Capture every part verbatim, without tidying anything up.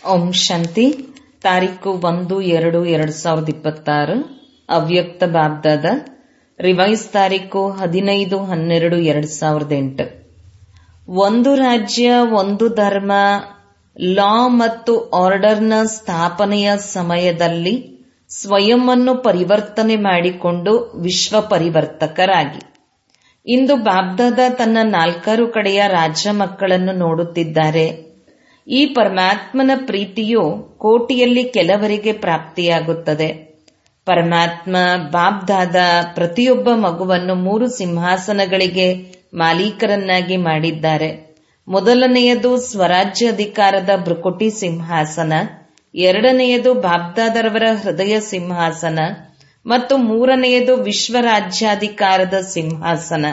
ಓಂ ಶಾಂತಿ. ತಾರೀಕು ಒಂದು ಎರಡು ಎರಡು ಸಾವಿರದ ಇಪ್ಪತ್ತಾರು. ಅವ್ಯಕ್ತ ಬಾಬ್ದಾದ. ರಿವೈಸ್ ತಾರೀಕು ಹದಿನೈದು ಹನ್ನೆರಡು ಎರಡು ಸಾವಿರದ ಎಂಟು. ಒಂದು ರಾಜ್ಯ, ಒಂದು ಧರ್ಮ, ಲಾ ಮತ್ತು ಆರ್ಡರ್ನ ಸ್ಥಾಪನೆಯ ಸಮಯದಲ್ಲಿ ಸ್ವಯಂವನ್ನು ಪರಿವರ್ತನೆ ಮಾಡಿಕೊಂಡು ವಿಶ್ವ ಪರಿವರ್ತಕರಾಗಿ. ಇಂದು ಬಾಬ್ದಾದ ತನ್ನ ನಾಲ್ಕಾರು ಕಡೆಯ ರಾಜ ಮಕ್ಕಳನ್ನು ನೋಡುತ್ತಿದ್ದಾರೆ. ಈ ಪರಮಾತ್ಮನ ಪ್ರೀತಿಯು ಕೋಟಿಯಲ್ಲಿ ಕೆಲವರಿಗೆ ಪ್ರಾಪ್ತಿಯಾಗುತ್ತದೆ. ಪರಮಾತ್ಮ ಬಾಬ್ದಾದ ಪ್ರತಿಯೊಬ್ಬ ಮಗುವನ್ನು ಮೂರು ಸಿಂಹಾಸನಗಳಿಗೆ ಮಾಲೀಕರನ್ನಾಗಿ ಮಾಡಿದ್ದಾರೆ. ಮೊದಲನೆಯದು ಸ್ವರಾಜ್ಯ ಅಧಿಕಾರದ ಭೃಕುಟಿ ಸಿಂಹಾಸನ, ಎರಡನೆಯದು ಬಾಬ್ದಾದರವರ ಹೃದಯ ಸಿಂಹಾಸನ ಮತ್ತು ಮೂರನೆಯದು ವಿಶ್ವರಾಜ್ಯಾಧಿಕಾರದ ಸಿಂಹಾಸನ.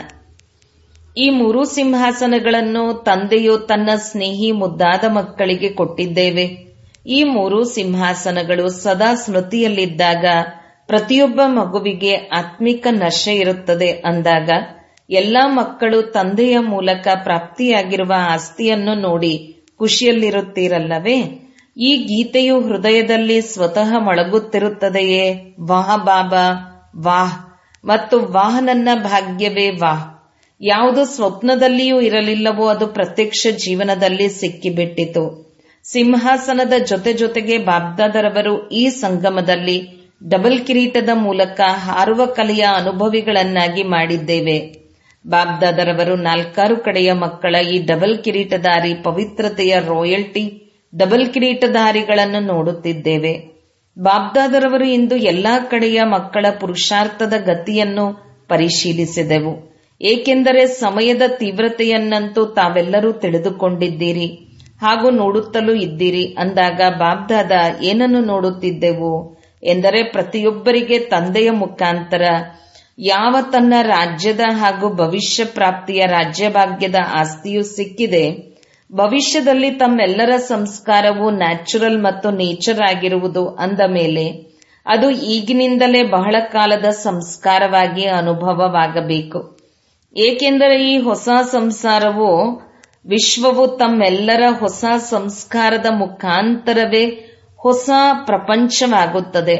ಈ ಮೂರು ಸಿಂಹಾಸನಗಳನ್ನು ತಂದೆಯು ತನ್ನ ಸ್ನೇಹಿ ಮುದ್ದಾದ ಮಕ್ಕಳಿಗೆ ಕೊಟ್ಟಿದ್ದೇವೆ. ಈ ಮೂರು ಸಿಂಹಾಸನಗಳು ಸದಾ ಸ್ಮೃತಿಯಲ್ಲಿದ್ದಾಗ ಪ್ರತಿಯೊಬ್ಬ ಮಗುವಿಗೆ ಆತ್ಮಿಕ ನಶೆ ಇರುತ್ತದೆ. ಅಂದಾಗ ಎಲ್ಲಾ ಮಕ್ಕಳು ತಂದೆಯ ಮೂಲಕ ಪ್ರಾಪ್ತಿಯಾಗಿರುವ ಆಸ್ತಿಯನ್ನು ನೋಡಿ ಖುಷಿಯಲ್ಲಿರುತ್ತೀರಲ್ಲವೇ? ಈ ಗೀತೆಯು ಹೃದಯದಲ್ಲಿ ಸ್ವತಃ ಮೊಳಗುತ್ತಿರುತ್ತದೆಯೇ? ವಾಹ್ ಬಾಬಾ ವಾಹ್ ಮತ್ತು ವಾಹ್ ನನ್ನ ಭಾಗ್ಯವೇ ವಾಹ್. ಯಾವುದು ಸ್ವಪ್ನದಲ್ಲಿಯೂ ಇರಲಿಲ್ಲವೋ ಅದು ಪ್ರತ್ಯಕ್ಷ ಜೀವನದಲ್ಲಿ ಸಿಕ್ಕಿಬಿಟ್ಟಿತು. ಸಿಂಹಾಸನದ ಜೊತೆ ಜೊತೆಗೆ ಬಾಬ್ದಾದರವರು ಈ ಸಂಗಮದಲ್ಲಿ ಡಬಲ್ ಕಿರೀಟದ ಮೂಲಕ ಹಾರುವ ಕಲೆಯ ಅನುಭವಿಗಳನ್ನಾಗಿ ಮಾಡಿದ್ದೇವೆ. ಬಾಬ್ದಾದರವರು ನಾಲ್ಕಾರು ಕಡೆಯ ಮಕ್ಕಳ ಈ ಡಬಲ್ ಕಿರೀಟಧಾರಿ ಪವಿತ್ರತೆಯ ರಾಯಲ್ಟಿ ಡಬಲ್ ಕಿರೀಟಧಾರಿಗಳನ್ನು ನೋಡುತ್ತಿದ್ದೇವೆ. ಬಾಬ್ದಾದರವರು ಇಂದು ಎಲ್ಲಾ ಕಡೆಯ ಮಕ್ಕಳ ಪುರುಷಾರ್ಥದ ಗತಿಯನ್ನು ಪರಿಶೀಲಿಸಿದೆವು. ಏಕೆಂದರೆ ಸಮಯದ ತೀವ್ರತೆಯನ್ನಂತೂ ತಾವೆಲ್ಲರೂ ತಿಳಿದುಕೊಂಡಿದ್ದೀರಿ ಹಾಗೂ ನೋಡುತ್ತಲೂ ಇದ್ದೀರಿ. ಅಂದಾಗ ಬಾಬ್ದಾದ ಏನನ್ನು ನೋಡುತ್ತಿದ್ದೆವು ಎಂದರೆ ಪ್ರತಿಯೊಬ್ಬರಿಗೆ ತಂದೆಯ ಮುಖಾಂತರ ಯಾವ ತನ್ನ ರಾಜ್ಯದ ಹಾಗೂ ಭವಿಷ್ಯ ಪ್ರಾಪ್ತಿಯ ರಾಜ್ಯಭಾಗ್ಯದ ಆಸ್ತಿಯು ಸಿಕ್ಕಿದೆ, ಭವಿಷ್ಯದಲ್ಲಿ ತಮ್ಮೆಲ್ಲರ ಸಂಸ್ಕಾರವು ನ್ಯಾಚುರಲ್ ಮತ್ತು ನೇಚರ್ ಆಗಿರುವುದು ಅಂದ ಮೇಲೆ ಅದು ಈಗಿನಿಂದಲೇ ಬಹಳ ಕಾಲದ ಸಂಸ್ಕಾರವಾಗಿ ಅನುಭವವಾಗಬೇಕು. ಏಕೆಂದರೆ ಈ ಹೊಸ ಸಂಸಾರವು ವಿಶ್ವವು ತಮ್ಮೆಲ್ಲರ ಹೊಸ ಸಂಸ್ಕಾರದ ಮುಖಾಂತರವೇ ಹೊಸ ಪ್ರಪಂಚವಾಗುತ್ತದೆ.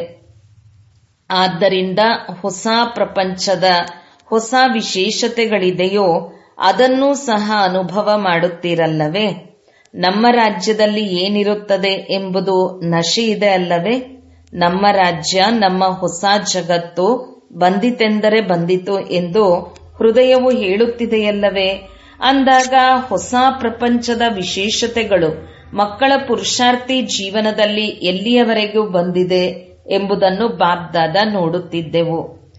ಆದ್ದರಿಂದ ಹೊಸ ಪ್ರಪಂಚದ ಹೊಸ ವಿಶೇಷತೆಗಳಿದೆಯೋ ಅದನ್ನೂ ಸಹ ಅನುಭವ ಮಾಡುತ್ತೀರಲ್ಲವೇ? ನಮ್ಮ ರಾಜ್ಯದಲ್ಲಿ ಏನಿರುತ್ತದೆ ಎಂಬುದು ನಶೆ ಇದೆ ಅಲ್ಲವೇ? ನಮ್ಮ ರಾಜ್ಯ, ನಮ್ಮ ಹೊಸ ಜಗತ್ತು ಬಂದಿತೆಂದರೆ ಬಂದಿತು ಎಂದು ಹೃದಯವು ಹೇಳುತ್ತಿದೆಯಲ್ಲವೇ? ಅಂದಾಗ ಹೊಸ ಪ್ರಪಂಚದ ವಿಶೇಷತೆಗಳು ಮಕ್ಕಳ ಪುರುಷಾರ್ಥಿ ಜೀವನದಲ್ಲಿ ಎಲ್ಲಿಯವರೆಗೂ ಬಂದಿದೆ ಎಂಬುದನ್ನು ಬಾಬ್ದಾದ ನೋಡುತ್ತಿದ್ದೆವು.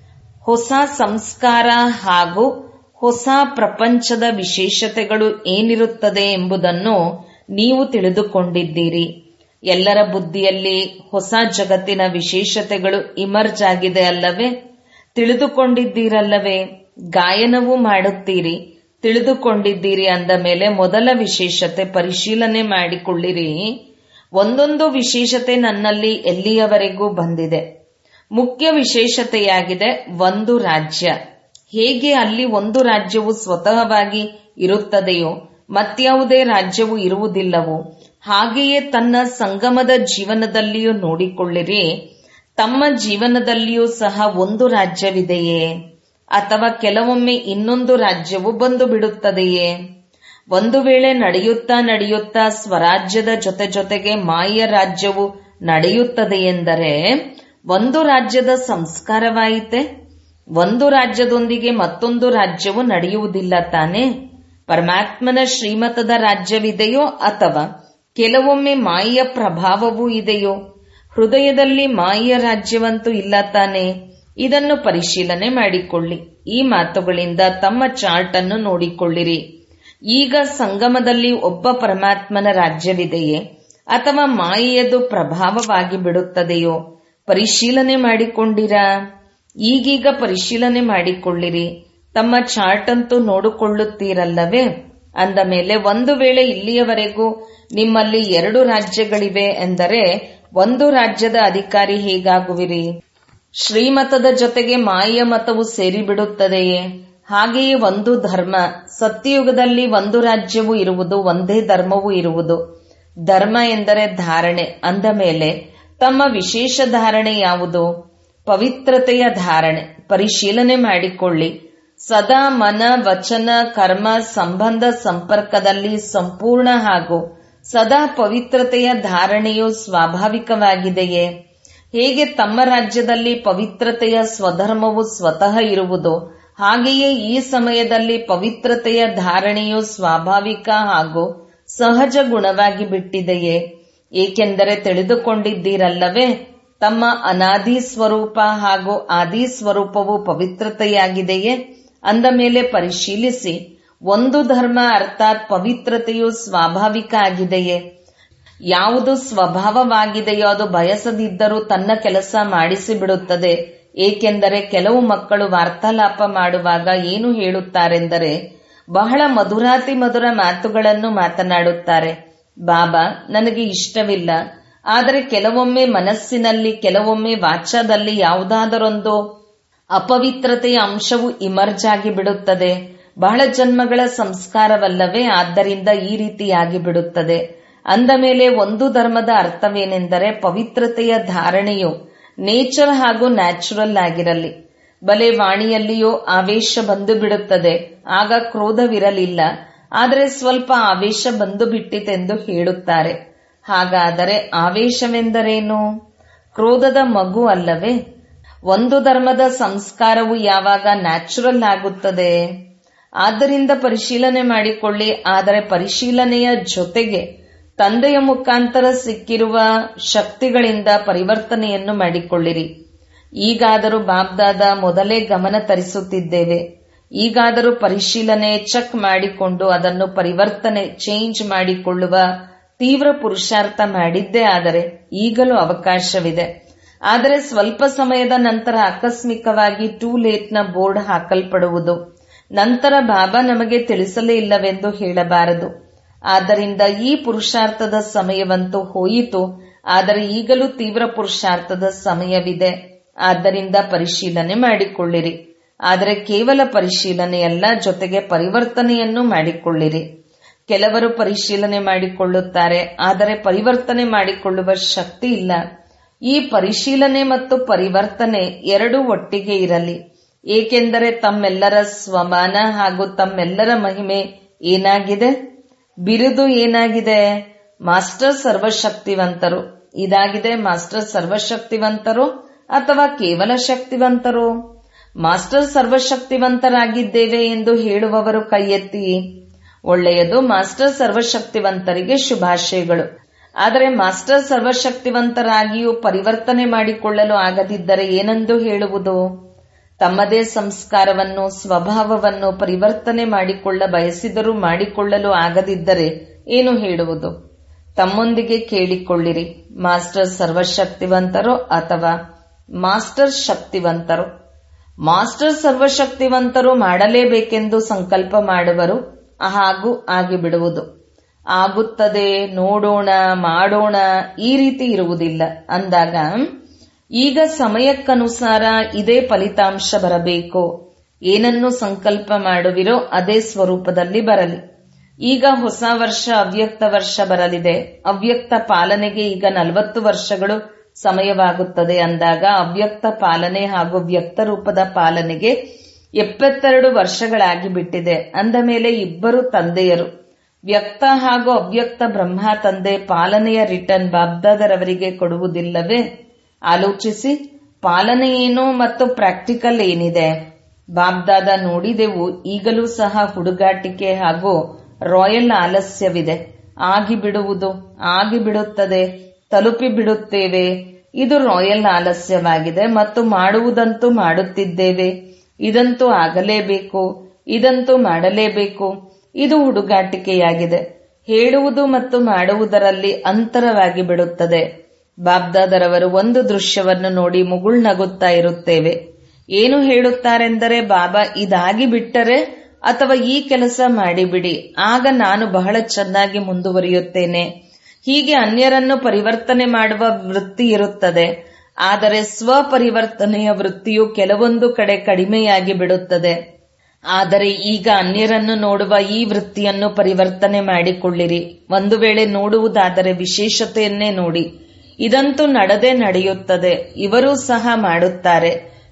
ಹೊಸ ಸಂಸ್ಕಾರ ಹಾಗೂ ಹೊಸ ಪ್ರಪಂಚದ ವಿಶೇಷತೆಗಳು ಏನಿರುತ್ತದೆ ಎಂಬುದನ್ನು ನೀವು ತಿಳಿದುಕೊಂಡಿದ್ದೀರಿ. ಎಲ್ಲರ ಬುದ್ಧಿಯಲ್ಲಿ ಹೊಸ ಜಗತ್ತಿನ ವಿಶೇಷತೆಗಳು ಇಮರ್ಜ್ ಆಗಿದೆ ಅಲ್ಲವೇ? ತಿಳಿದುಕೊಂಡಿದ್ದೀರಲ್ಲವೇ? ಗಾಯನವೂ ಮಾಡುತ್ತೀರಿ, ತಿಳಿದುಕೊಂಡಿದ್ದೀರಿ ಅಂದ ಮೇಲೆ ಮೊದಲ ವಿಶೇಷತೆ ಪರಿಶೀಲನೆ ಮಾಡಿಕೊಳ್ಳಿರಿ. ಒಂದೊಂದು ವಿಶೇಷತೆ ನನ್ನಲ್ಲಿ ಎಲ್ಲಿಯವರೆಗೂ ಬಂದಿದೆ. ಮುಖ್ಯ ವಿಶೇಷತೆಯಾಗಿದೆ ಒಂದು ರಾಜ್ಯ. ಹೇಗೆ ಅಲ್ಲಿ ಒಂದು ರಾಜ್ಯವು ಸ್ವತಃವಾಗಿ ಇರುತ್ತದೆಯೋ ಮತ್ಯಾವುದೇ ರಾಜ್ಯವು ಇರುವುದಿಲ್ಲವೋ ಹಾಗೆಯೇ ತನ್ನ ಸಂಗಮದ ಜೀವನದಲ್ಲಿಯೂ ನೋಡಿಕೊಳ್ಳಿರಿ. ತಮ್ಮ ಜೀವನದಲ್ಲಿಯೂ ಸಹ ಒಂದು ರಾಜ್ಯವಿದೆಯೇ ಅಥವಾ ಕೆಲವೊಮ್ಮೆ ಇನ್ನೊಂದು ರಾಜ್ಯವು ಬಂದು ಬಿಡುತ್ತದೆಯೇ? ಒಂದು ವೇಳೆ ನಡೆಯುತ್ತಾ ನಡೆಯುತ್ತಾ ಸ್ವರಾಜ್ಯದ ಜೊತೆ ಜೊತೆಗೆ ಮಾಯ ರಾಜ್ಯವು ನಡೆಯುತ್ತದೆಯೆಂದರೆ ಒಂದು ರಾಜ್ಯದ ಸಂಸ್ಕಾರವಾಯಿತೆ. ಒಂದು ರಾಜ್ಯದೊಂದಿಗೆ ಮತ್ತೊಂದು ರಾಜ್ಯವು ನಡೆಯುವುದಿಲ್ಲ ತಾನೇ? ಪರಮಾತ್ಮನ ಶ್ರೀಮತದ ರಾಜ್ಯವಿದೆಯೋ ಅಥವಾ ಕೆಲವೊಮ್ಮೆ ಮಾಯ ಪ್ರಭಾವವೂ ಇದೆಯೋ? ಹೃದಯದಲ್ಲಿ ಮಾಯ ರಾಜ್ಯವಂತೂ ಇಲ್ಲ ತಾನೇ? ಇದನ್ನು ಪರಿಶೀಲನೆ ಮಾಡಿಕೊಳ್ಳಿ. ಈ ಮಾತುಗಳಿಂದ ತಮ್ಮ ಚಾರ್ಟ್ ಅನ್ನು ನೋಡಿಕೊಳ್ಳಿರಿ. ಈಗ ಸಂಗಮದಲ್ಲಿ ಒಬ್ಬ ಪರಮಾತ್ಮನ ರಾಜ್ಯವಿದೆಯೇ ಅಥವಾ ಮಾಯೆಯದು ಪ್ರಭಾವವಾಗಿ ಬಿಡುತ್ತದೆಯೋ? ಪರಿಶೀಲನೆ ಮಾಡಿಕೊಂಡಿರಾ? ಈಗೀಗ ಪರಿಶೀಲನೆ ಮಾಡಿಕೊಳ್ಳಿರಿ. ತಮ್ಮ ಚಾರ್ಟ್ ಅಂತೂ ನೋಡಿಕೊಳ್ಳುತ್ತೀರಲ್ಲವೇ? ಅಂದ ಮೇಲೆ ಒಂದು ವೇಳೆ ಇಲ್ಲಿಯವರೆಗೂ ನಿಮ್ಮಲ್ಲಿ ಎರಡು ರಾಜ್ಯಗಳಿವೆ ಎಂದರೆ ಒಂದು ರಾಜ್ಯದ ಅಧಿಕಾರಿ ಹೇಗಾಗುವಿರಿ? ಶ್ರೀಮತದ ಜೊತೆಗೆ ಮಾಯ ಮತವು ಸೇರಿಬಿಡುತ್ತದೆಯೇ? ಹಾಗೆಯೇ ಒಂದು ಧರ್ಮ, ಸತ್ಯಯುಗದಲ್ಲಿ ಒಂದು ರಾಜ್ಯವೂ ಇರುವುದು, ಒಂದೇ ಧರ್ಮವೂ ಇರುವುದು. ಧರ್ಮ ಎಂದರೆ ಧಾರಣೆ ಅಂದ ಮೇಲೆ ತಮ್ಮ ವಿಶೇಷ ಧಾರಣೆ ಯಾವುದು? ಪವಿತ್ರತೆಯ ಧಾರಣೆ. ಪರಿಶೀಲನೆ ಮಾಡಿಕೊಳ್ಳಿ. ಸದಾ ಮನ, ವಚನ, ಕರ್ಮ, ಸಂಬಂಧ, ಸಂಪರ್ಕದಲ್ಲಿ ಸಂಪೂರ್ಣ ಹಾಗೂ ಸದಾ ಪವಿತ್ರತೆಯ ಧಾರಣೆಯು ಸ್ವಾಭಾವಿಕವಾಗಿದೆಯೇ? ಹೇಗೆ ತಮ್ಮ ರಾಜ್ಯದಲ್ಲಿ ಪವಿತ್ರತೆಯ ಸ್ವಧರ್ಮವು ಸ್ವತಃ ಇರುವುದು, ಹಾಗೆಯೇ ಈ ಸಮಯದಲ್ಲಿ ಪವಿತ್ರತೆಯ ಧಾರಣೆಯು ಸ್ವಾಭಾವಿಕ ಹಾಗೂ ಸಹಜ ಗುಣವಾಗಿ ಬಿಟ್ಟಿದೆಯೇ? ಏಕೆಂದರೆ ತಿಳಿದುಕೊಂಡಿದ್ದೀರಲ್ಲವೇ, ತಮ್ಮ ಅನಾದಿ ಸ್ವರೂಪ ಹಾಗೂ ಆದಿ ಸ್ವರೂಪವು ಪವಿತ್ರತೆಯಾಗಿದೆಯೇ? ಅಂದ ಮೇಲೆ ಪರಿಶೀಲಿಸಿ, ಒಂದು ಧರ್ಮ ಅರ್ಥಾತ್ ಪವಿತ್ರತೆಯು ಸ್ವಾಭಾವಿಕ ಆಗಿದೆಯೇ? ಯಾವುದು ಸ್ವಭಾವವಾಗಿದೆಯೋ ಅದು ಬಯಸದಿದ್ದರೂ ತನ್ನ ಕೆಲಸ ಮಾಡಿಸಿಬಿಡುತ್ತದೆ. ಏಕೆಂದರೆ ಕೆಲವು ಮಕ್ಕಳು ವಾರ್ತಾಲಾಪ ಮಾಡುವಾಗ ಏನು ಹೇಳುತ್ತಾರೆಂದರೆ, ಬಹಳ ಮಧುರಾತಿ ಮಧುರ ಮಾತುಗಳನ್ನು ಮಾತನಾಡುತ್ತಾರೆ. ಬಾಬಾ, ನನಗೆ ಇಷ್ಟವಿಲ್ಲ, ಆದರೆ ಕೆಲವೊಮ್ಮೆ ಮನಸ್ಸಿನಲ್ಲಿ, ಕೆಲವೊಮ್ಮೆ ವಾಚಾದಲ್ಲಿ ಯಾವುದಾದರೊಂದು ಅಪವಿತ್ರತೆಯ ಅಂಶವು ಇಮರ್ಜ್ ಆಗಿ ಬಿಡುತ್ತದೆ. ಬಹಳ ಜನ್ಮಗಳ ಸಂಸ್ಕಾರವಲ್ಲವೇ, ಆದ್ದರಿಂದ ಈ ರೀತಿಯಾಗಿ ಬಿಡುತ್ತದೆ. ಅಂದ ಮೇಲೆ ಒಂದು ಧರ್ಮದ ಅರ್ಥವೇನೆಂದರೆ ಪವಿತ್ರತೆಯ ಧಾರಣೆಯು ನೇಚರ್ ಹಾಗೂ ನ್ಯಾಚುರಲ್ ಆಗಿರಲಿ. ಬಲೆ ವಾಣಿಯಲ್ಲಿಯೂ ಆವೇಶ ಬಂದು ಬಿಡುತ್ತದೆ, ಆಗ ಕ್ರೋಧವಿರಲಿಲ್ಲ, ಆದರೆ ಸ್ವಲ್ಪ ಆವೇಶ ಬಂದು ಬಿಟ್ಟಿತೆಂದು ಹೇಳುತ್ತಾರೆ. ಹಾಗಾದರೆ ಆವೇಶವೆಂದರೇನು? ಕ್ರೋಧದ ಮಗು ಅಲ್ಲವೇ? ಒಂದು ಧರ್ಮದ ಸಂಸ್ಕಾರವು ಯಾವಾಗ ನ್ಯಾಚುರಲ್ ಆಗುತ್ತದೆ? ಆದ್ದರಿಂದ ಪರಿಶೀಲನೆ ಮಾಡಿಕೊಳ್ಳಿ. ಆದರೆ ಪರಿಶೀಲನೆಯ ಜೊತೆಗೆ ತಂದೆಯ ಮುಖಾಂತರ ಸಿಕ್ಕಿರುವ ಶಕ್ತಿಗಳಿಂದ ಪರಿವರ್ತನೆಯನ್ನು ಮಾಡಿಕೊಳ್ಳಿರಿ. ಈಗಾದರೂ ಬಾಬ್ದಾದ ಮೊದಲೇ ಗಮನ ತರಿಸುತ್ತಿದ್ದೇವೆ. ಈಗಾದರೂ ಪರಿಶೀಲನೆ ಚೆಕ್ ಮಾಡಿಕೊಂಡು ಅದನ್ನು ಪರಿವರ್ತನೆ ಚೇಂಜ್ ಮಾಡಿಕೊಳ್ಳುವ ತೀವ್ರ ಪುರುಷಾರ್ಥ ಮಾಡಿದ್ದೇ ಆದರೆ ಈಗಲೂ ಅವಕಾಶವಿದೆ. ಆದರೆ ಸ್ವಲ್ಪ ಸಮಯದ ನಂತರ ಆಕಸ್ಮಿಕವಾಗಿ ಟೂ ಲೇಟ್ನ ಬೋರ್ಡ್ ಹಾಕಲ್ಪಡುವುದು. ನಂತರ ಬಾಬಾ ನಮಗೆ ತಿಳಿಸಲೇ ಇಲ್ಲವೆಂದು ಹೇಳಬಾರದು. ಆದ್ದರಿಂದ ಈ ಪುರುಷಾರ್ಥದ ಸಮಯವಂತೂ ಹೋಯಿತು, ಆದರೆ ಈಗಲೂ ತೀವ್ರ ಪುರುಷಾರ್ಥದ ಸಮಯವಿದೆ. ಆದ್ದರಿಂದ ಪರಿಶೀಲನೆ ಮಾಡಿಕೊಳ್ಳಿರಿ. ಆದರೆ ಕೇವಲ ಪರಿಶೀಲನೆಯಲ್ಲ, ಜೊತೆಗೆ ಪರಿವರ್ತನೆಯನ್ನು ಮಾಡಿಕೊಳ್ಳಿರಿ. ಕೆಲವರು ಪರಿಶೀಲನೆ ಮಾಡಿಕೊಳ್ಳುತ್ತಾರೆ, ಆದರೆ ಪರಿವರ್ತನೆ ಮಾಡಿಕೊಳ್ಳುವ ಶಕ್ತಿ ಇಲ್ಲ. ಈ ಪರಿಶೀಲನೆ ಮತ್ತು ಪರಿವರ್ತನೆ ಎರಡೂ ಒಟ್ಟಿಗೆ ಇರಲಿ. ಏಕೆಂದರೆ ತಮ್ಮೆಲ್ಲರ ಸ್ವಮಾನ ಹಾಗೂ ತಮ್ಮೆಲ್ಲರ ಮಹಿಮೆ ಏನಾಗಿದೆ? ಬಿರುದು ಏನಾಗಿದೆ? ಮಾಸ್ಟರ್ ಸರ್ವಶಕ್ತಿವಂತರು. ಇದಾಗಿದೆ ಮಾಸ್ಟರ್ ಸರ್ವಶಕ್ತಿವಂತರು ಅಥವಾ ಕೇವಲ ಶಕ್ತಿವಂತರು? ಮಾಸ್ಟರ್ ಸರ್ವಶಕ್ತಿವಂತರಾಗಿದ್ದೇವೆ ಎಂದು ಹೇಳುವವರು ಕೈ ಎತ್ತಿ. ಒಳ್ಳೆಯದು, ಮಾಸ್ಟರ್ ಸರ್ವಶಕ್ತಿವಂತರಿಗೆ ಶುಭಾಶಯಗಳು. ಆದರೆ ಮಾಸ್ಟರ್ ಸರ್ವಶಕ್ತಿವಂತರಾಗಿಯೂ ಪರಿವರ್ತನೆ ಮಾಡಿಕೊಳ್ಳಲು ಆಗದಿದ್ದರೆ ಏನೆಂದು ಹೇಳುವುದು? ತಮ್ಮದೇ ಸಂಸ್ಕಾರವನ್ನು, ಸ್ವಭಾವವನ್ನು ಪರಿವರ್ತನೆ ಮಾಡಿಕೊಳ್ಳ ಬಯಸಿದರೂ ಮಾಡಿಕೊಳ್ಳಲು ಆಗದಿದ್ದರೆ ಏನು ಹೇಳುವುದು? ತಮ್ಮೊಂದಿಗೆ ಕೇಳಿಕೊಳ್ಳಿರಿ, ಮಾಸ್ಟರ್ ಸರ್ವಶಕ್ತಿವಂತರೋ ಅಥವಾ ಮಾಸ್ಟರ್ ಶಕ್ತಿವಂತರು? ಮಾಸ್ಟರ್ ಸರ್ವಶಕ್ತಿವಂತರು ಮಾಡಲೇಬೇಕೆಂದು ಸಂಕಲ್ಪ ಮಾಡುವರು, ಹಾಗೂ ಆಗಿಬಿಡುವುದು. ಆಗುತ್ತದೆ, ನೋಡೋಣ, ಮಾಡೋಣ, ಈ ರೀತಿ ಇರುವುದಿಲ್ಲ. ಅಂದಾಗ ಈಗ ಸಮಯಕ್ಕನುಸಾರ ಇದೇ ಫಲಿತಾಂಶ ಬರಬೇಕು. ಏನನ್ನು ಸಂಕಲ್ಪ ಮಾಡುವಿರೋ ಅದೇ ಸ್ವರೂಪದಲ್ಲಿ ಬರಲಿ. ಈಗ ಹೊಸ ವರ್ಷ ಅವ್ಯಕ್ತ ವರ್ಷ ಬರಲಿದೆ. ಅವ್ಯಕ್ತ ಪಾಲನೆಗೆ ಈಗ ನಲವತ್ತು ವರ್ಷಗಳು ಸಮಯವಾಗುತ್ತದೆ. ಅಂದಾಗ ಅವ್ಯಕ್ತ ಪಾಲನೆ ಹಾಗೂ ವ್ಯಕ್ತ ರೂಪದ ಪಾಲನೆಗೆ ಎಪ್ಪತ್ತೆರಡು ವರ್ಷಗಳಾಗಿ ಬಿಟ್ಟಿದೆ. ಅಂದ ಮೇಲೆ ಇಬ್ಬರು ತಂದೆಯರು, ವ್ಯಕ್ತ ಹಾಗೂ ಅವ್ಯಕ್ತ ಬ್ರಹ್ಮ ತಂದೆ ಪಾಲನೆಯ ರಿಟರ್ನ್ ಬಾಬ್ದಾದರವರಿಗೆ ಕೊಡುವುದಿಲ್ಲವೇ? ಆಲೋಚಿಸಿ, ಪಾಲನೆ ಏನು ಮತ್ತು ಪ್ರಾಕ್ಟಿಕಲ್ ಏನಿದೆ? ಬಾಬ್ದಾದ ನೋಡಿದೆವು. ಈಗಲೂ ಸಹ ಹುಡುಗಾಟಿಕೆ ಹಾಗೂ ರಾಯಲ್ ಆಲಸ್ಯವಿದೆ. ಆಗಿಬಿಡುವುದು, ಆಗಿಬಿಡುತ್ತದೆ, ತಲುಪಿ ಬಿಡುತ್ತೇವೆ. ಇದು ರಾಯಲ್ ಆಲಸ್ಯವಾಗಿದೆ. ಮತ್ತು ಮಾಡುವುದಂತೂ ಮಾಡುತ್ತಿದ್ದೇವೆ. ಇದಂತೂ ಆಗಲೇಬೇಕು, ಇದಂತೂ ಮಾಡಲೇಬೇಕು. ಇದು ಹುಡುಗಾಟಿಕೆಯಾಗಿದೆ. ಹೇಳುವುದು ಮತ್ತು ಮಾಡುವುದರಲ್ಲಿ ಅಂತರವಾಗಿ ಬಿಡುತ್ತದೆ. ಬಾಬ್ದಾದರವರು ಒಂದು ದೃಶ್ಯವನ್ನು ನೋಡಿ ಮುಗುಳ್ನಗುತ್ತಾ ಇರುತ್ತೇವೆ. ಏನು ಹೇಳುತ್ತಾರೆಂದರೆ, ಬಾಬಾ ಇದಾಗಿ ಬಿಟ್ಟರೆ ಅಥವಾ ಈ ಕೆಲಸ ಮಾಡಿಬಿಡಿ, ಆಗ ನಾನು ಬಹಳ ಚೆನ್ನಾಗಿ ಮುಂದುವರಿಯುತ್ತೇನೆ. ಹೀಗೆ ಅನ್ಯರನ್ನು ಪರಿವರ್ತನೆ ಮಾಡುವ ವೃತ್ತಿ ಇರುತ್ತದೆ. ಆದರೆ ಸ್ವಪರಿವರ್ತನೆಯ ವೃತ್ತಿಯು ಕೆಲವೊಂದು ಕಡೆ ಕಡಿಮೆಯಾಗಿ ಬಿಡುತ್ತದೆ. ಆದರೆ ಈಗ ಅನ್ಯರನ್ನು ನೋಡುವ ಈ ವೃತ್ತಿಯನ್ನು ಪರಿವರ್ತನೆ ಮಾಡಿಕೊಳ್ಳಿರಿ. ಒಂದು ವೇಳೆ ನೋಡುವುದಾದರೆ ವಿಶೇಷತೆಯನ್ನೇ ನೋಡಿ. ಇದಂತೂ ನಡೆದೇ ನಡೆಯುತ್ತದೆ. ಇವರೂ ಸಹ ಮಾಡುತ್ತಾರೆ.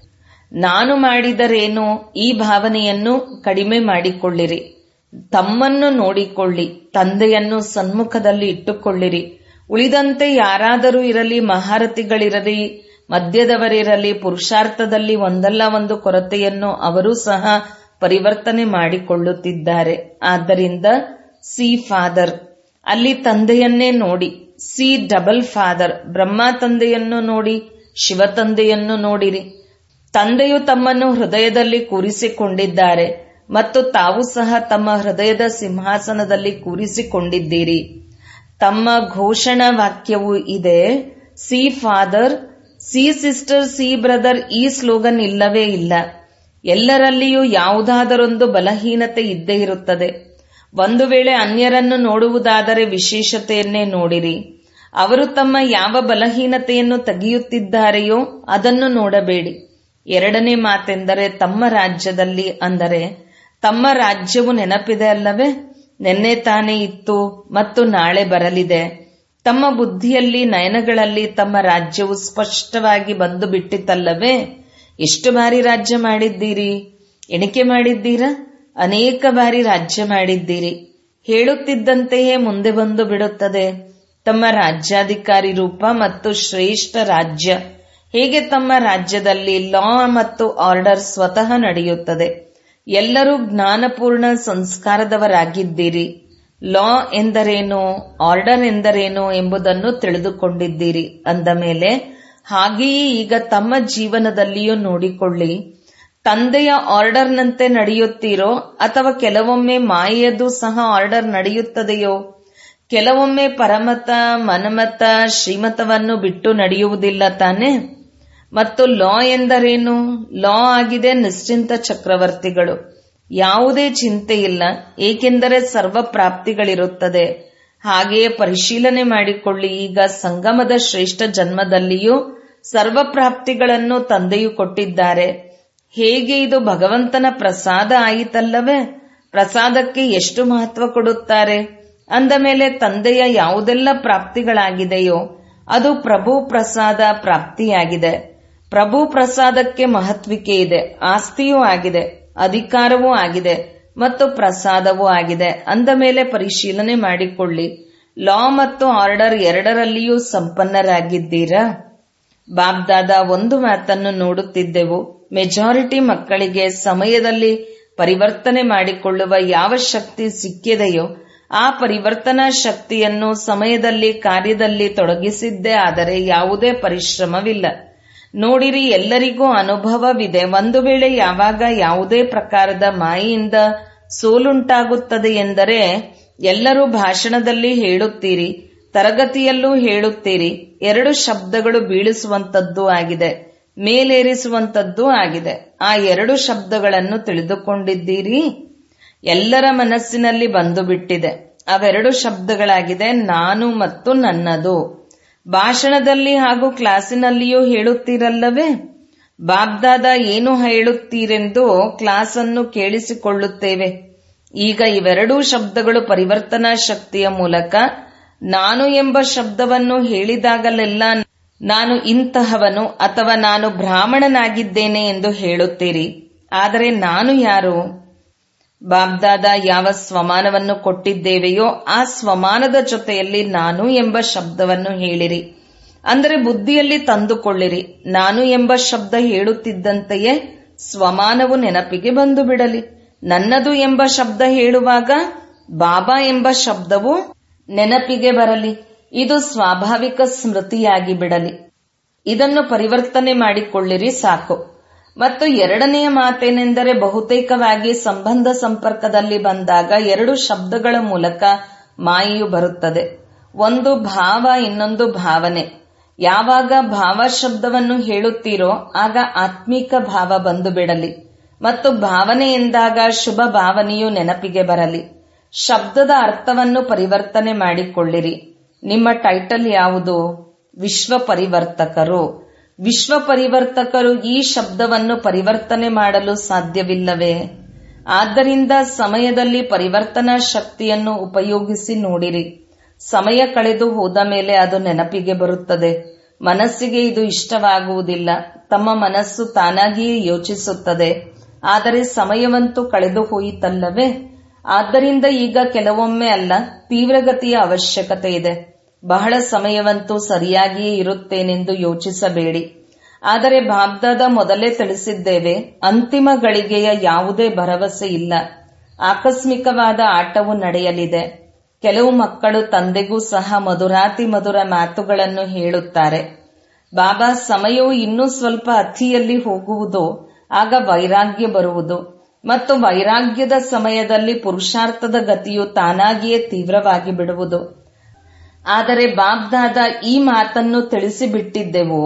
ನಾನು ಮಾಡಿದರೇನು, ಈ ಭಾವನೆಯನ್ನು ಕಡಿಮೆ ಮಾಡಿಕೊಳ್ಳಿರಿ. ತಮ್ಮನ್ನು ನೋಡಿಕೊಳ್ಳಿ. ತಂದೆಯನ್ನು ಸನ್ಮುಖದಲ್ಲಿ ಇಟ್ಟುಕೊಳ್ಳಿರಿ. ಉಳಿದಂತೆ ಯಾರಾದರೂ ಇರಲಿ, ಮಹಾರಥಿಗಳಿರಲಿ, ಮಧ್ಯದವರಿರಲಿ, ಪುರುಷಾರ್ಥದಲ್ಲಿ ಒಂದಲ್ಲ ಒಂದು ಕೊರತೆಯನ್ನು ಅವರೂ ಸಹ ಪರಿವರ್ತನೆ ಮಾಡಿಕೊಳ್ಳುತ್ತಿದ್ದಾರೆ. ಆದ್ದರಿಂದ ಸಿ ಫಾದರ್, ಅಲ್ಲಿ ತಂದೆಯನ್ನೇ ನೋಡಿ. ಸಿ ಡಬಲ್ ಫಾದರ್, ಬ್ರಹ್ಮ ತಂದೆಯನ್ನು ನೋಡಿ, ಶಿವ ತಂದೆಯನ್ನು ನೋಡಿರಿ. ತಂದೆಯು ತಮ್ಮನ್ನು ಹೃದಯದಲ್ಲಿ ಕೂರಿಸಿಕೊಂಡಿದ್ದಾರೆ ಮತ್ತು ತಾವು ಸಹ ತಮ್ಮ ಹೃದಯದ ಸಿಂಹಾಸನದಲ್ಲಿ ಕೂರಿಸಿಕೊಂಡಿದ್ದೀರಿ. ತಮ್ಮ ಘೋಷಣಾ ವಾಕ್ಯವೂ ಇದೆ, see father, see sister, see brother. ಈ ಸ್ಲೋಗನ್ ಇಲ್ಲವೇ ಇಲ್ಲ. ಎಲ್ಲರಲ್ಲಿಯೂ ಯಾವುದಾದರೊಂದು ಬಲಹೀನತೆ ಇದ್ದೇ ಇರುತ್ತದೆ. ಒಂದು ವೇಳೆ ಅನ್ಯರನ್ನು ನೋಡುವುದಾದರೆ ವಿಶೇಷತೆಯನ್ನೇ ನೋಡಿರಿ. ಅವರು ತಮ್ಮ ಯಾವ ಬಲಹೀನತೆಯನ್ನು ತೆಗೆಯುತ್ತಿದ್ದಾರೆಯೋ ಅದನ್ನು ನೋಡಬೇಡಿ. ಎರಡನೇ ಮಾತೆಂದರೆ ತಮ್ಮ ರಾಜ್ಯದಲ್ಲಿ, ಅಂದರೆ ತಮ್ಮ ರಾಜ್ಯವು ನೆನಪಿದೆ ಅಲ್ಲವೇ? ನಿನ್ನೆ ತಾನೇ ಇತ್ತು ಮತ್ತು ನಾಳೆ ಬರಲಿದೆ. ತಮ್ಮ ಬುದ್ಧಿಯಲ್ಲಿ, ನಯನಗಳಲ್ಲಿ ತಮ್ಮ ರಾಜ್ಯವು ಸ್ಪಷ್ಟವಾಗಿ ಬಂದು ಬಿಟ್ಟಿತಲ್ಲವೇ? ಎಷ್ಟು ಬಾರಿ ರಾಜ್ಯ ಮಾಡಿದ್ದೀರಿ? ಎಣಿಕೆ ಮಾಡಿದ್ದೀರಾ? ಅನೇಕ ಬಾರಿ ರಾಜ್ಯ ಮಾಡಿದ್ದೀರಿ. ಹೇಳುತ್ತಿದ್ದಂತೆಯೇ ಮುಂದೆ ಬಂದು ಬಿಡುತ್ತದೆ ತಮ್ಮ ರಾಜ್ಯಾಧಿಕಾರಿ ರೂಪ ಮತ್ತು ಶ್ರೇಷ್ಠ ರಾಜ್ಯ. ಹೇಗೆ ತಮ್ಮ ರಾಜ್ಯದಲ್ಲಿ ಲಾ ಮತ್ತು ಆರ್ಡರ್ ಸ್ವತಃ ನಡೆಯುತ್ತದೆ. ಎಲ್ಲರೂ ಜ್ಞಾನಪೂರ್ಣ ಸಂಸ್ಕಾರದವರಾಗಿದ್ದೀರಿ. ಲಾ ಎಂದರೇನು, ಆರ್ಡರ್ ಎಂದರೇನು ಎಂಬುದನ್ನು ತಿಳಿದುಕೊಂಡಿದ್ದೀರಿ. ಅಂದ ಮೇಲೆ ಹಾಗೆಯೇ ಈಗ ತಮ್ಮ ಜೀವನದಲ್ಲಿಯೂ ನೋಡಿಕೊಳ್ಳಿ. ತಂದೆಯ ಆರ್ಡರ್ನಂತೆ ನಡೆಯುತ್ತೀರೋ ಅಥವಾ ಕೆಲವೊಮ್ಮೆ ಮಾಯೆಯದು ಸಹ ಆರ್ಡರ್ ನಡೆಯುತ್ತದೆಯೋ? ಕೆಲವೊಮ್ಮೆ ಪರಮತ, ಮನಮತ, ಶ್ರೀಮತವನ್ನು ಬಿಟ್ಟು ನಡೆಯುವುದಿಲ್ಲ ತಾನೆ? ಮತ್ತು ಲಾ ಎಂದರೇನು? ಲಾ ಆಗಿದೆ ನಿಶ್ಚಿಂತ ಚಕ್ರವರ್ತಿಗಳು. ಯಾವುದೇ ಚಿಂತೆ ಇಲ್ಲ, ಏಕೆಂದರೆ ಸರ್ವ ಪ್ರಾಪ್ತಿಗಳಿರುತ್ತದೆ. ಹಾಗೆಯೇ ಪರಿಶೀಲನೆ ಮಾಡಿಕೊಳ್ಳಿ. ಈಗ ಸಂಗಮದ ಶ್ರೇಷ್ಠ ಜನ್ಮದಲ್ಲಿಯೂ ಸರ್ವ ಪ್ರಾಪ್ತಿಗಳನ್ನು ತಂದೆಯು ಕೊಟ್ಟಿದ್ದಾರೆ. ಹೇಗೆ ಇದು ಭಗವಂತನ ಪ್ರಸಾದ ಆಯಿತಲ್ಲವೇ? ಪ್ರಸಾದಕ್ಕೆ ಎಷ್ಟು ಮಹತ್ವ ಕೊಡುತ್ತಾರೆ. ಅಂದ ಮೇಲೆ ತಂದೆಯ ಯಾವುದೆಲ್ಲ ಪ್ರಾಪ್ತಿಗಳಾಗಿದೆಯೋ ಅದು ಪ್ರಭು ಪ್ರಸಾದ ಪ್ರಾಪ್ತಿಯಾಗಿದೆ. ಪ್ರಭು ಪ್ರಸಾದಕ್ಕೆ ಮಹತ್ವಿಕೆ ಇದೆ. ಆಸ್ತಿಯೂ ಆಗಿದೆ, ಅಧಿಕಾರವೂ ಆಗಿದೆ ಮತ್ತು ಪ್ರಸಾದವೂ ಆಗಿದೆ. ಅಂದ ಮೇಲೆ ಪರಿಶೀಲನೆ ಮಾಡಿಕೊಳ್ಳಿ. ಲಾ ಮತ್ತು ಆರ್ಡರ್ ಎರಡರಲ್ಲಿಯೂ ಸಂಪನ್ನರಾಗಿದ್ದೀರಾ? ಬಾಬ್ದಾದ ಒಂದು ಮಾತನ್ನು ನೋಡುತ್ತಿದ್ದೆವು. ಮೆಜಾರಿಟಿ ಮಕ್ಕಳಿಗೆ ಸಮಯದಲ್ಲಿ ಪರಿವರ್ತನೆ ಮಾಡಿಕೊಳ್ಳುವ ಯಾವ ಶಕ್ತಿ ಸಿಕ್ಕಿದೆಯೋ ಆ ಪರಿವರ್ತನಾ ಶಕ್ತಿಯನ್ನು ಸಮಯದಲ್ಲಿ ಕಾರ್ಯದಲ್ಲಿ ತೊಡಗಿಸಿದ್ದೇ ಆದರೆ ಯಾವುದೇ ಪರಿಶ್ರಮವಿಲ್ಲ. ನೋಡಿರಿ, ಎಲ್ಲರಿಗೂ ಅನುಭವವಿದೆ. ಒಂದು ವೇಳೆ ಯಾವಾಗ ಯಾವುದೇ ಪ್ರಕಾರದ ಮಾಯೆಯಿಂದ ಸೋಲುಂಟಾಗುತ್ತದೆ ಎಂದರೆ ಎಲ್ಲರೂ ಭಾಷಣದಲ್ಲಿ ಹೇಳುತ್ತೀರಿ, ತರಗತಿಯಲ್ಲೂ ಹೇಳುತ್ತೀರಿ. ಎರಡು ಶಬ್ದಗಳು ಬೀಳಿಸುವಂತದ್ದೂ ಆಗಿದೆ, ಮೇಲೇರಿಸುವಂತದ್ದೂ ಆಗಿದೆ. ಆ ಎರಡು ಶಬ್ದಗಳನ್ನು ತಿಳಿದುಕೊಂಡಿದ್ದೀರಿ? ಎಲ್ಲರ ಮನಸ್ಸಿನಲ್ಲಿ ಬಂದು ಬಿಟ್ಟಿದೆ. ಅವೆರಡು ಶಬ್ದಗಳಾಗಿದೆ, ನಾನು ಮತ್ತು ನನ್ನದು. ಭಾಷಣದಲ್ಲಿ ಹಾಗೂ ಕ್ಲಾಸಿನಲ್ಲಿಯೂ ಹೇಳುತ್ತೀರಲ್ಲವೇ? ಬಾಬ್ದಾದ ಏನು ಹೇಳುತ್ತೀರೆಂದು ಕ್ಲಾಸನ್ನು ಕೇಳಿಸಿಕೊಳ್ಳುತ್ತೇವೆ. ಈಗ ಇವೆರಡೂ ಶಬ್ದಗಳು ಪರಿವರ್ತನಾ ಶಕ್ತಿಯ ಮೂಲಕ ನಾನು ಎಂಬ ಶಬ್ದವನ್ನು ಹೇಳಿದಾಗಲೆಲ್ಲ ನಾನು ಇಂತಹವನು ಅಥವಾ ನಾನು ಬ್ರಾಹ್ಮಣನಾಗಿದ್ದೇನೆ ಎಂದು ಹೇಳುತ್ತೀರಿ. ಆದರೆ ನಾನು ಯಾರು? ಬಾಬ್ದಾದ ಯಾವ ಸ್ವಮಾನವನ್ನು ಕೊಟ್ಟಿದ್ದೇವೆಯೋ ಆ ಸ್ವಮಾನದ ಜೊತೆಯಲ್ಲಿ ನಾನು ಎಂಬ ಶಬ್ದವನ್ನು ಹೇಳಿರಿ. ಅಂದರೆ ಬುದ್ಧಿಯಲ್ಲಿ ತಂದುಕೊಳ್ಳಿರಿ. ನಾನು ಎಂಬ ಶಬ್ದ ಹೇಳುತ್ತಿದ್ದಂತೆಯೇ ಸ್ವಮಾನವು ನೆನಪಿಗೆ ಬಂದು ಬಿಡಲಿ. ನನ್ನದು ಎಂಬ ಶಬ್ದ ಹೇಳುವಾಗ ಬಾಬಾ ಎಂಬ ಶಬ್ದವು ನೆನಪಿಗೆ ಬರಲಿ. ಇದು ಸ್ವಾಭಾವಿಕ ಸ್ಮೃತಿಯಾಗಿ ಬಿಡಲಿ. ಇದನ್ನು ಪರಿವರ್ತನೆ ಮಾಡಿಕೊಳ್ಳಿರಿ ಸಾಕು. ಮತ್ತು ಎರಡನೆಯ ಮಾತೇನೆಂದರೆ ಬಹುತೇಕವಾಗಿ ಸಂಬಂಧ ಸಂಪರ್ಕದಲ್ಲಿ ಬಂದಾಗ ಎರಡು ಶಬ್ದಗಳ ಮೂಲಕ ಮಾಯೆಯು ಬರುತ್ತದೆ. ಒಂದು ಭಾವ, ಇನ್ನೊಂದು ಭಾವನೆ. ಯಾವಾಗ ಭಾವ ಶಬ್ದವನ್ನು ಹೇಳುತ್ತೀರೋ ಆಗ ಆತ್ಮಿಕ ಭಾವ ಬಂದು ಬಿಡಲಿ ಮತ್ತು ಭಾವನೆ ಎಂದಾಗ ಶುಭ ಭಾವನೆಯು ನೆನಪಿಗೆ ಬರಲಿ. ಶಬ್ದದ ಅರ್ಥವನ್ನು ಪರಿವರ್ತನೆ ಮಾಡಿಕೊಳ್ಳಿರಿ. ನಿಮ್ಮ ಟೈಟಲ್ ಯಾವುದು? ವಿಶ್ವ ಪರಿವರ್ತಕರು. ವಿಶ್ವ ಪರಿವರ್ತಕರು ಈ ಶಬ್ದವನ್ನು ಪರಿವರ್ತನೆ ಮಾಡಲು ಸಾಧ್ಯವಿಲ್ಲವೇ? ಆದ್ದರಿಂದ ಸಮಯದಲ್ಲಿ ಪರಿವರ್ತನಾ ಶಕ್ತಿಯನ್ನು ಉಪಯೋಗಿಸಿ ನೋಡಿರಿ. ಸಮಯ ಕಳೆದು ಹೋದ ಮೇಲೆ ಅದು ನೆನಪಿಗೆ ಬರುತ್ತದೆ. ಮನಸ್ಸಿಗೆ ಇದು ಇಷ್ಟವಾಗುವುದಿಲ್ಲ. ತಮ್ಮ ಮನಸ್ಸು ತಾನಾಗಿಯೇ ಯೋಚಿಸುತ್ತದೆ. ಆದರೆ ಸಮಯವಂತೂ ಕಳೆದು ಹೋಯಿತಲ್ಲವೇ? ಆದ್ದರಿಂದ ಈಗ ಕೆಲವೊಮ್ಮೆ ಅಲ್ಲ, ತೀವ್ರಗತಿಯ ಅವಶ್ಯಕತೆ ಇದೆ. ಬಹಳ ಸಮಯವಂತೂ ಸರಿಯಾಗಿಯೇ ಇರುತ್ತೇನೆಂದು ಯೋಚಿಸಬೇಡಿ. ಆದರೆ ಬಾಬ್ದಾದ ಮೊದಲೇ ತಿಳಿಸಿದ್ದೇವೆ, ಅಂತಿಮ ಗಳಿಗೆಯ ಯಾವುದೇ ಭರವಸೆ ಇಲ್ಲ. ಆಕಸ್ಮಿಕವಾದ ಆಟವು ನಡೆಯಲಿದೆ. ಕೆಲವು ಮಕ್ಕಳು ತಂದೆಗೂ ಸಹ ಮಧುರಾತಿ ಮಧುರ ಮಾತುಗಳನ್ನು ಹೇಳುತ್ತಾರೆ. ಬಾಬಾ, ಸಮಯವು ಇನ್ನೂ ಸ್ವಲ್ಪ ಅತಿಯಲ್ಲಿ ಹೋಗುವುದು, ಆಗ ವೈರಾಗ್ಯ ಬರುವುದು ಮತ್ತು ವೈರಾಗ್ಯದ ಸಮಯದಲ್ಲಿ ಪುರುಷಾರ್ಥದ ಗತಿಯು ತಾನಾಗಿಯೇ ತೀವ್ರವಾಗಿ ಬಿಡುವುದು. ಆದರೆ ಬಾಬ್ದಾದ ಈ ಮಾತನ್ನು ತಿಳಿಸಿಬಿಟ್ಟಿದ್ದೆವು,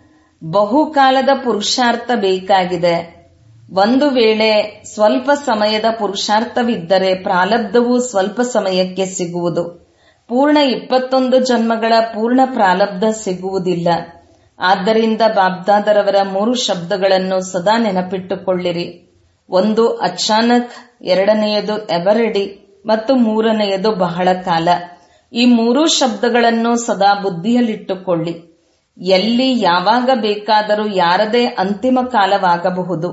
ಬಹುಕಾಲದ ಪುರುಷಾರ್ಥ ಬೇಕಾಗಿದೆ. ಒಂದು ವೇಳೆ ಸ್ವಲ್ಪ ಸಮಯದ ಪುರುಷಾರ್ಥವಿದ್ದರೆ ಪ್ರಾರಬ್ಧವು ಸ್ವಲ್ಪ ಸಮಯಕ್ಕೆ ಸಿಗುವುದು. ಪೂರ್ಣ ಇಪ್ಪತ್ತೊಂದು ಜನ್ಮಗಳ ಪೂರ್ಣ ಪ್ರಾರಬ್ಧ ಸಿಗುವುದಿಲ್ಲ. ಆದ್ದರಿಂದ ಬಾಬ್ದಾದರವರ ಮೂರು ಶಬ್ದಗಳನ್ನು ಸದಾ ನೆನಪಿಟ್ಟುಕೊಳ್ಳಿರಿ. ಒಂದು ಅಚಾನಕ್, ಎರಡನೆಯದು ಎವರೆಡಿ ಮತ್ತು ಮೂರನೆಯದು ಬಹಳ ಕಾಲ. ಈ ಮೂರೂ ಶಬ್ದಗಳನ್ನು ಸದಾ ಬುದ್ಧಿಯಲ್ಲಿಟ್ಟುಕೊಳ್ಳಿ. ಎಲ್ಲಿ ಯಾವಾಗ ಬೇಕಾದರೂ ಯಾರದೇ ಅಂತಿಮ ಕಾಲವಾಗಬಹುದು.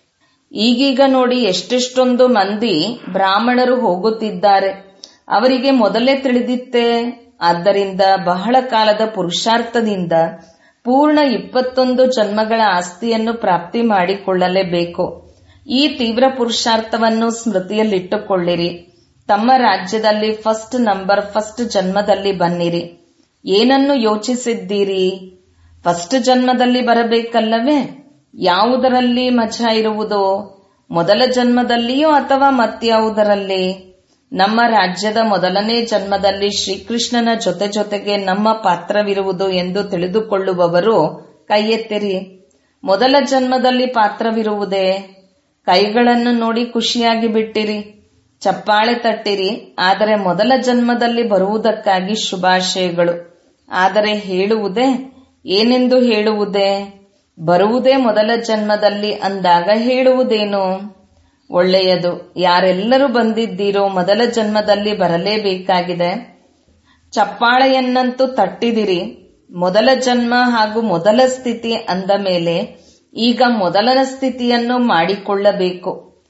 ಈಗೀಗ ನೋಡಿ, ಎಷ್ಟೆಷ್ಟೊಂದು ಮಂದಿ ಬ್ರಾಹ್ಮಣರು ಹೋಗುತ್ತಿದ್ದಾರೆ. ಅವರಿಗೆ ಮೊದಲೇ ತಿಳಿದಿತ್ತೆ. ಆದ್ದರಿಂದ ಬಹಳ ಕಾಲದ ಪುರುಷಾರ್ಥದಿಂದ ಪೂರ್ಣ ಇಪ್ಪತ್ತೊಂದು ಜನ್ಮಗಳ ಆಸ್ತಿಯನ್ನು ಪ್ರಾಪ್ತಿ ಮಾಡಿಕೊಳ್ಳಲೇಬೇಕು. ಈ ತೀವ್ರ ಪುರುಷಾರ್ಥವನ್ನು ಸ್ಮೃತಿಯಲ್ಲಿಟ್ಟುಕೊಳ್ಳಿರಿ. ತಮ್ಮ ರಾಜ್ಯದಲ್ಲಿ ಫಸ್ಟ್ ನಂಬರ್ ಫಸ್ಟ್ ಜನ್ಮದಲ್ಲಿ ಬನ್ನಿರಿ. ಏನನ್ನು ಯೋಚಿಸಿದ್ದೀರಿ? ಫಸ್ಟ್ ಜನ್ಮದಲ್ಲಿ ಬರಬೇಕಲ್ಲವೇ? ಯಾವುದರಲ್ಲಿ ಮಜಾ ಇರುವುದು? ಮೊದಲ ಜನ್ಮದಲ್ಲಿಯೋ ಅಥವಾ ಮತ್ಯಾವುದರಲ್ಲಿ? ನಮ್ಮ ರಾಜ್ಯದ ಮೊದಲನೇ ಜನ್ಮದಲ್ಲಿ ಶ್ರೀಕೃಷ್ಣನ ಜೊತೆ ಜೊತೆಗೆ ನಮ್ಮ ಪಾತ್ರವಿರುವುದು ಎಂದು ತಿಳಿದುಕೊಳ್ಳುವವರು ಕೈ ಎತ್ತಿರಿ. ಮೊದಲ ಜನ್ಮದಲ್ಲಿ ಪಾತ್ರವಿರುವುದೇ? ಕೈಗಳನ್ನು ನೋಡಿ ಖುಷಿಯಾಗಿ ಬಿಟ್ಟಿರಿ, ಚಪ್ಪಾಳೆ ತಟ್ಟಿರಿ. ಆದರೆ ಮೊದಲ ಜನ್ಮದಲ್ಲಿ ಬರುವುದಕ್ಕಾಗಿ ಶುಭಾಶಯಗಳು. ಆದರೆ ಹೇಳುವುದೇ? ಏನೆಂದು ಹೇಳುವುದೇ? ಬರುವುದೇ ಮೊದಲ ಜನ್ಮದಲ್ಲಿ ಅಂದಾಗ ಹೇಳುವುದೇನು? ಒಳ್ಳೆಯದು. ಯಾರೆಲ್ಲರೂ ಬಂದಿದ್ದೀರೋ ಮೊದಲ ಜನ್ಮದಲ್ಲಿ ಬರಲೇಬೇಕಾಗಿದೆ. ಚಪ್ಪಾಳೆಯನ್ನಂತೂ ತಟ್ಟಿದಿರಿ. ಮೊದಲ ಜನ್ಮ ಹಾಗೂ ಮೊದಲ ಸ್ಥಿತಿ ಅಂದ ಮೇಲೆ ಈಗ ಮೊದಲ ಸ್ಥಿತಿಯನ್ನು ಮಾಡಿಕೊಳ್ಳಬೇಕು.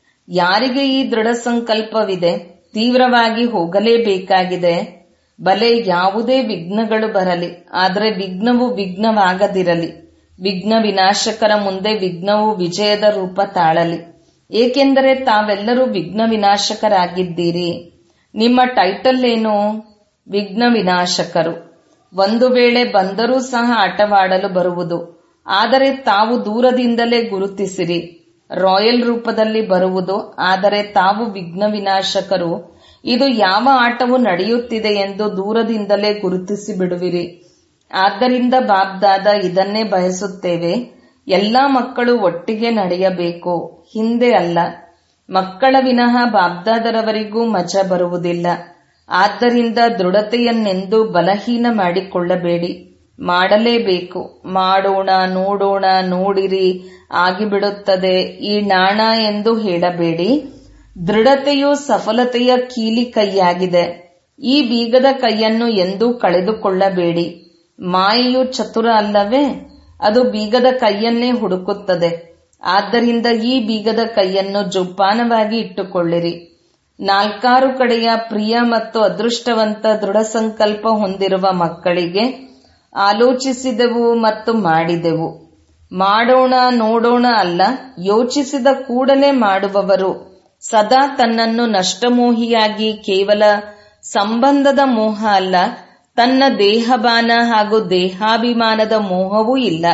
ಯಾರಿಗೆ ಈ ದೃಢ ಸಂಕಲ್ಪವಿದೆ, ತೀವ್ರವಾಗಿ ಹೋಗಲೇಬೇಕಾಗಿದೆ. ಬಲೆ ಯಾವುದೇ ವಿಘ್ನಗಳು ಬರಲಿ, ಆದರೆ ವಿಘ್ನವು ವಿಘ್ನವಾಗದಿರಲಿ. ವಿಘ್ನ ವಿನಾಶಕರ ಮುಂದೆ ವಿಘ್ನವು ವಿಜಯದ ರೂಪ ತಾಳಲಿ. ಏಕೆಂದರೆ ತಾವೆಲ್ಲರೂ ವಿಘ್ನ ವಿನಾಶಕರಾಗಿದ್ದೀರಿ. ನಿಮ್ಮ ಟೈಟಲ್ ಏನು? ವಿಘ್ನ ವಿನಾಶಕರು. ಒಂದು ವೇಳೆ ಬಂದರೂ ಸಹ ಆಟವಾಡಲು ಬರುವುದು. ಆದರೆ ತಾವು ದೂರದಿಂದಲೇ ಗುರುತಿಸಿರಿ. ರಾಯಲ್ ರೂಪದಲ್ಲಿ ಬರುವುದು. ಆದರೆ ತಾವು ವಿಘ್ನ ವಿನಾಶಕರು. ಇದು ಯಾವ ಆಟವು ನಡೆಯುತ್ತಿದೆ ಎಂದು ದೂರದಿಂದಲೇ ಗುರುತಿಸಿ ಬಿಡುವಿರಿ. ಆದ್ದರಿಂದ ಬಾಬ್ದಾದ ಇದನ್ನೇ ಬಯಸುತ್ತೇವೆ. ಎಲ್ಲಾ ಮಕ್ಕಳು ಒಟ್ಟಿಗೆ ನಡೆಯಬೇಕು, ಹಿಂದೆ ಅಲ್ಲ. ಮಕ್ಕಳ ವಿನಃ ಬಾಬ್ದಾದರವರಿಗೂ ಮಜಾ ಬರುವುದಿಲ್ಲ. ಆದ್ದರಿಂದ ದೃಢತೆಯನ್ನೆಂದೂ ಬಲಹೀನ ಮಾಡಿಕೊಳ್ಳಬೇಡಿ. ಮಾಡಲೇಬೇಕು. ಮಾಡೋಣ, ನೋಡೋಣ, ನೋಡಿರಿ, ಆಗಿಬಿಡುತ್ತದೆ, ಈ ನಾಣ ಎಂದು ಹೇಳಬೇಡಿ. ದೃಢತೆಯು ಸಫಲತೆಯ ಕೀಲಿ ಕೈಯಾಗಿದೆ. ಈ ಬೀಗದ ಕೈಯನ್ನು ಎಂದೂ ಕಳೆದುಕೊಳ್ಳಬೇಡಿ. ಮಾಯೆಯು ಚತುರ ಅಲ್ಲವೇ? ಅದು ಬೀಗದ ಕೈಯನ್ನೇ ಹುಡುಕುತ್ತದೆ. ಆದ್ದರಿಂದ ಈ ಬೀಗದ ಕೈಯನ್ನು ಜೋಪಾನವಾಗಿ ಇಟ್ಟುಕೊಳ್ಳಿರಿ. ನಾಲ್ಕಾರು ಕಡೆಯ ಪ್ರಿಯ ಮತ್ತು ಅದೃಷ್ಟವಂತ ದೃಢ ಸಂಕಲ್ಪ ಹೊಂದಿರುವ ಮಕ್ಕಳಿಗೆ ಆಲೋಚಿಸಿದೆವು ಮತ್ತು ಮಾಡಿದೆವು. ಮಾಡೋಣ, ನೋಡೋಣ ಅಲ್ಲ, ಯೋಚಿಸಿದ ಕೂಡಲೇ ಮಾಡುವವರು ಸದಾ ತನ್ನನ್ನು ನಷ್ಟಮೋಹಿಯಾಗಿ, ಕೇವಲ ಸಂಬಂಧದ ಮೋಹ ಅಲ್ಲ, ತನ್ನ ದೇಹಭಾನ ಹಾಗೂ ದೇಹಾಭಿಮಾನದ ಮೋಹವೂ ಇಲ್ಲ.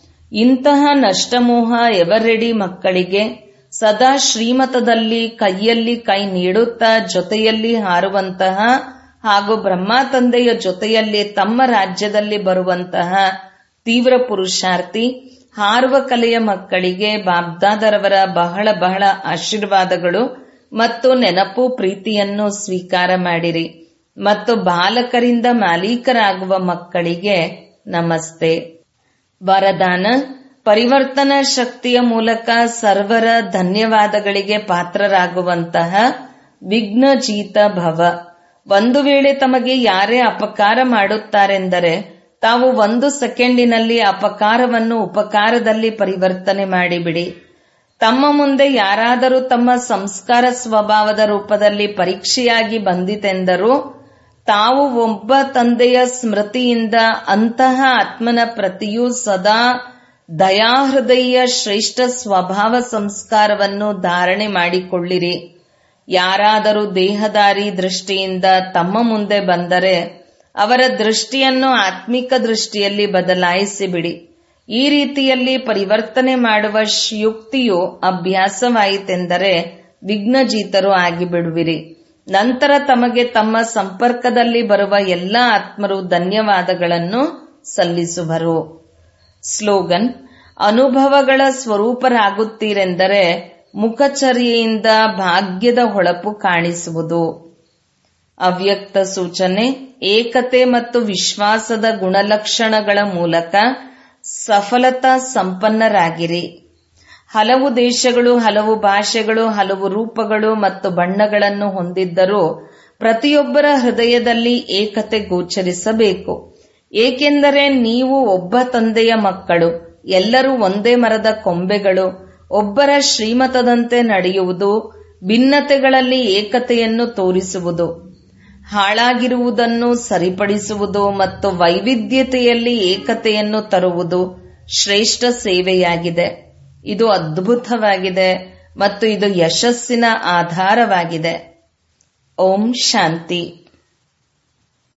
ಇಂತಹ ನಷ್ಟಮೋಹ ಎವರೆಡಿ ಮಕ್ಕಳಿಗೆ ಸದಾ ಶ್ರೀಮತದಲ್ಲಿ ಕೈಯಲ್ಲಿ ಕೈ ನೀಡುತ್ತಾ ಜೊತೆಯಲ್ಲಿ ಹಾರುವಂತಹ ಹಾಗೂ ಬ್ರಹ್ಮ ತಂದೆಯ ಜೊತೆಯಲ್ಲಿ ತಮ್ಮ ರಾಜ್ಯದಲ್ಲಿ ಬರುವಂತಹ ತೀವ್ರ ಪುರುಷಾರ್ಥಿ ಹಾರುವ ಕಲೆಯ ಮಕ್ಕಳಿಗೆ ಬಾಬ್ದಾದರವರ ಬಹಳ ಬಹಳ ಆಶೀರ್ವಾದಗಳು ಮತ್ತು ನೆನಪು ಪ್ರೀತಿಯನ್ನು ಸ್ವೀಕಾರ ಮಾಡಿರಿ. ಮತ್ತು ಬಾಲಕರಿಂದ ಮಾಲೀಕರಾಗುವ ಮಕ್ಕಳಿಗೆ ನಮಸ್ತೆ. ವರದಾನ: ಪರಿವರ್ತನಾ ಶಕ್ತಿಯ ಮೂಲಕ ಸರ್ವರ ಧನ್ಯವಾದಗಳಿಗೆ ಪಾತ್ರರಾಗುವಂತಹ ವಿಘ್ನಜೀತ ಭವ. ಒಂದು ವೇಳೆ ತಮಗೆ ಯಾರೇ ಅಪಕಾರ ಮಾಡುತ್ತಾರೆಂದರೆ ತಾವು ಒಂದು ಸೆಕೆಂಡಿನಲ್ಲಿ ಅಪಕಾರವನ್ನು ಉಪಕಾರದಲ್ಲಿ ಪರಿವರ್ತನೆ ಮಾಡಿಬಿಡಿ. ತಮ್ಮ ಮುಂದೆ ಯಾರಾದರೂ ತಮ್ಮ ಸಂಸ್ಕಾರ ಸ್ವಭಾವದ ರೂಪದಲ್ಲಿ ಪರೀಕ್ಷೆಯಾಗಿ ಬಂದಿತೆಂದರೂ ತಾವು ಒಬ್ಬ ತಂದೆಯ ಸ್ಮೃತಿಯಿಂದ ಅಂತಹ ಆತ್ಮನ ಪ್ರತಿಯೂ ಸದಾ ದಯಾಹೃದಯ ಶ್ರೇಷ್ಠ ಸ್ವಭಾವ ಸಂಸ್ಕಾರವನ್ನು ಧಾರಣೆ ಮಾಡಿಕೊಳ್ಳಿರಿ. ಯಾರಾದರೂ ದೇಹದಾರಿ ದೃಷ್ಟಿಯಿಂದ ತಮ್ಮ ಮುಂದೆ ಬಂದರೆ ಅವರ ದೃಷ್ಟಿಯನ್ನು ಆತ್ಮಿಕ ದೃಷ್ಟಿಯಲ್ಲಿ ಬದಲಾಯಿಸಿಬಿಡಿ. ಈ ರೀತಿಯಲ್ಲಿ ಪರಿವರ್ತನೆ ಮಾಡುವ ಯುಕ್ತಿಯು ಅಭ್ಯಾಸವಾಯಿತೆಂದರೆ ವಿಘ್ನಜೀತರು ಆಗಿಬಿಡುವಿರಿ. ನಂತರ ತಮಗೆ ತಮ್ಮ ಸಂಪರ್ಕದಲ್ಲಿ ಬರುವ ಎಲ್ಲ ಆತ್ಮರು ಧನ್ಯವಾದಗಳನ್ನು ಸಲ್ಲಿಸುವರು. ಸ್ಲೋಗನ್: ಅನುಭವಗಳ ಸ್ವರೂಪರಾಗುತ್ತೀರೆಂದರೆ ಮುಖಚರ್ಯೆಯಿಂದ ಭಾಗ್ಯದ ಹೊಳಪು ಕಾಣಿಸುವುದು. ಅವ್ಯಕ್ತ ಸೂಚನೆ: ಏಕತೆ ಮತ್ತು ವಿಶ್ವಾಸದ ಗುಣಲಕ್ಷಣಗಳ ಮೂಲಕ ಸಫಲತಾ ಸಂಪನ್ನರಾಗಿರಿ. ಹಲವು ದೇಶಗಳು, ಹಲವು ಭಾಷೆಗಳು, ಹಲವು ರೂಪಗಳು ಮತ್ತು ಬಣ್ಣಗಳನ್ನು ಹೊಂದಿದ್ದರೂ ಪ್ರತಿಯೊಬ್ಬರ ಹೃದಯದಲ್ಲಿ ಏಕತೆ ಗೋಚರಿಸಬೇಕು. ಏಕೆಂದರೆ ನೀವು ಒಬ್ಬ ತಂದೆಯ ಮಕ್ಕಳು, ಎಲ್ಲರೂ ಒಂದೇ ಮರದ ಕೊಂಬೆಗಳು. ಒಬ್ಬರ ಶ್ರೀಮತದಂತೆ ನಡೆಯುವುದು ಭಿನ್ನತೆಗಳಲ್ಲಿ ಏಕತೆಯನ್ನು ತೋರಿಸುವುದು, ಹಾಳಾಗಿರುವುದನ್ನು ಸರಿಪಡಿಸುವುದು ಮತ್ತು ವೈವಿಧ್ಯತೆಯಲ್ಲಿ ಏಕತೆಯನ್ನು ತರುವುದು ಶ್ರೇಷ್ಠ ಸೇವೆಯಾಗಿದೆ. ಇದು ಅದ್ಭುತವಾಗಿದೆ ಮತ್ತು ಇದು ಯಶಸ್ಸಿನ ಆಧಾರವಾಗಿದೆ. ಓಂ ಶಾಂತಿ.